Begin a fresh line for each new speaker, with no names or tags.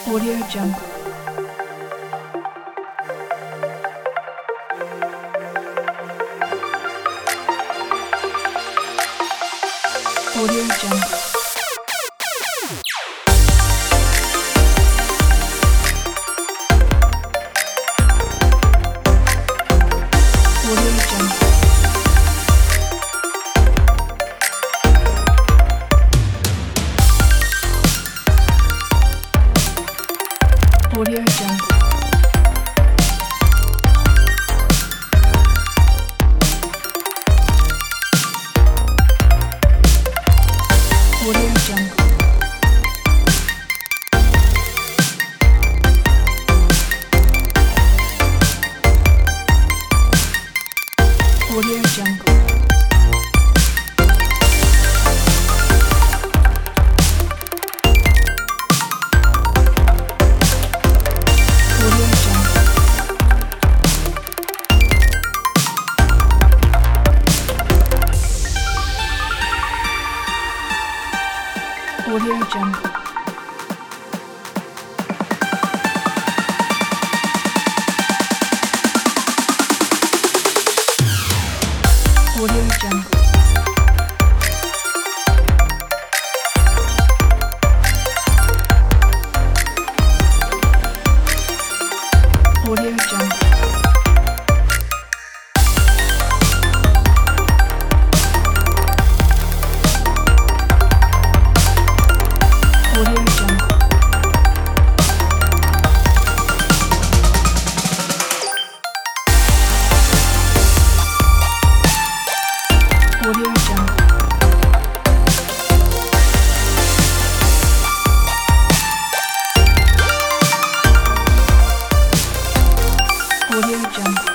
Audio Jungle. Audio Jungle. Audio Jungle. Audio Jungle. Audio Jungle. Audio Jungle. Audio Jungle. Audio Jungle. Audio Jungle. Audio Jungle. Audio Jungle. Audio Jungle.